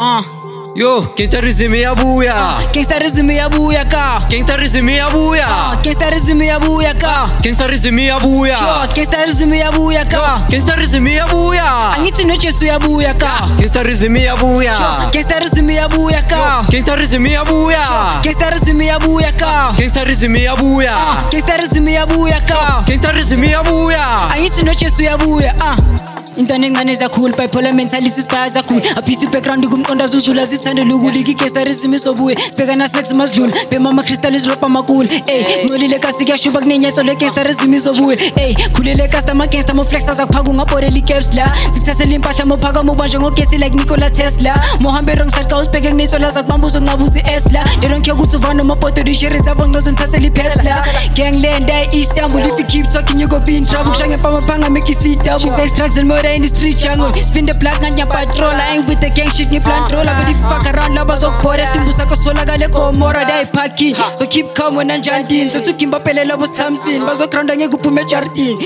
Yo, gangsterism iyabuya. Gangsterism iyabuya ka. Gangsterism iyabuya. Gangsterism iyabuya ka. Gangsterism iyabuya. Gangsterism iyabuya ka. Gangsterism iyabuya. Angithi noJesu uyabuya ka. Gangsterism iyabuya. Gangsterism iyabuya ka. Gangsterism iyabuya. Gangsterism iyabuya ka. Gangsterism iyabuya. Gangsterism iyabuya ka. Gangsterism iyabuya. Angithi noJesu uyabuya. Intwana encane zakhulu bipolar mentality isibhaya zakhulu abhisi background kumqonda zuzula zithandela ukulika igangsterism izobuye sibhekana snacks masidlula bemama crystal izirapa makulu ngolile kasi kuyashuba kunenyaso legangsterism izobuye khulile customer gangster mo flex azakuphaka ungabhorela caps la sikuthathela impahla mophakama ubanje ngogesi like Nikola Tesla mohambe wrong side ka usibheke kunetso la zakubamba uzonqabuza iEsla they don't care ukuthi uvana mopoto dishere zabo ngozo mthathela iPesla gangland Istanbul if you keep talking you go be in trouble kushange pama phanga make it double sex drugs and in the street jungle spin the block nganya patrol I ain't with the gang shit ni plant roller but if you fuck around laba zokubhora simbusa kosola kale komora dai parking so keep calm when anjandini so tukimba pelela bo Samson bazoground ngeke uphume jardin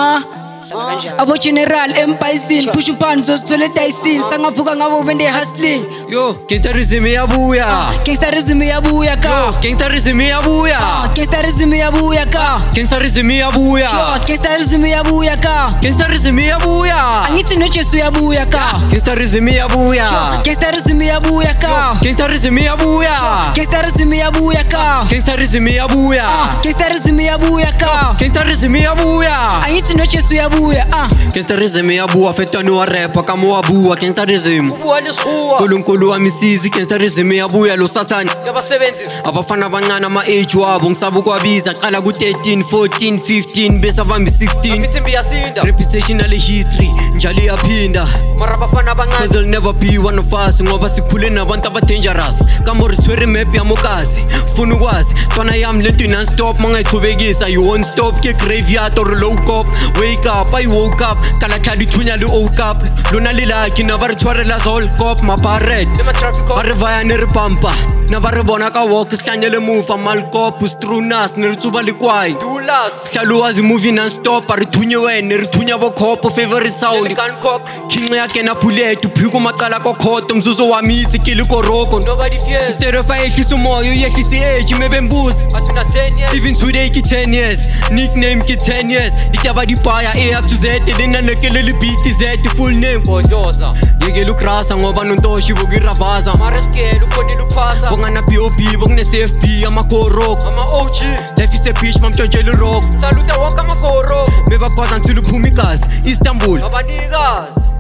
abo general empire push upon zosithole Tyson sangavuka ngabo bende hustling yo gangsterism iyabuya. Gangsterism iyabuya ka. Gangsterism iyabuya. Gangsterism iyabuya ka. Gangsterism iyabuya. Gangsterism iyabuya ka. Gangsterism iyabuya. Angithi noJesu uyabuya ka. Gangsterism iyabuya. Gangsterism iyabuya ka. Gangsterism iyabuya. Gangsterism iyabuya ka. Gangsterism iyabuya. Gangsterism iyabuya ka. Gangsterism iyabuya. Angithi noJesu uyabuya Gangsterism iyabuya fetani wa rap kama wabuwa gangsterism Nkulunkulu wamisizi gangsterism iyabuya lo sathana yabasebenzi abafana abancane ama-age wabo ngisaba ukwabiza qala ku-13 14 15 bese abambi 16 imithimbi yasinda reputational history njalo iyaphinda mara abafana abancane there'll never be one of us ngoba sikhule nabantu aba-dangerous kamorithwere map yamokazi funa ukwazi ntwana yami lento non-stop mangayichubekisa you won't stop ke graveyard or low cop wake up I woke up kala tlhadi thunya le woke up lona lelaki na ba re tshwarela all cop maparet ba re vaya ne re pampa na ba re bona ka walk sihlanyele mufa malcop strunas ne re tsuba le kwai dulas hlaluwazi movie non-stop ba re thunye wena re thunya bo cop favorite sound Hancock khinxe ya kena bullet uphiko macala ko court umzuzu wamitsi ke le koroko nobody fears instead of ehlisa umoya uyehlisa age mebembuza but una 10 years even today ki 10 years nickname ki 10 years ditaba di paya up to Z lena nekelele beat Z full name Bodoza yekela ugrasa ngoba nontoshi bokiravaza Marescale ukhonile ukuphasa bongana POP bokune CFB amakorok OG life is a bitch mamtshontshelwe rock salute wonke amagoro bebakwaza until uphuma igazi Istanbul abanikazi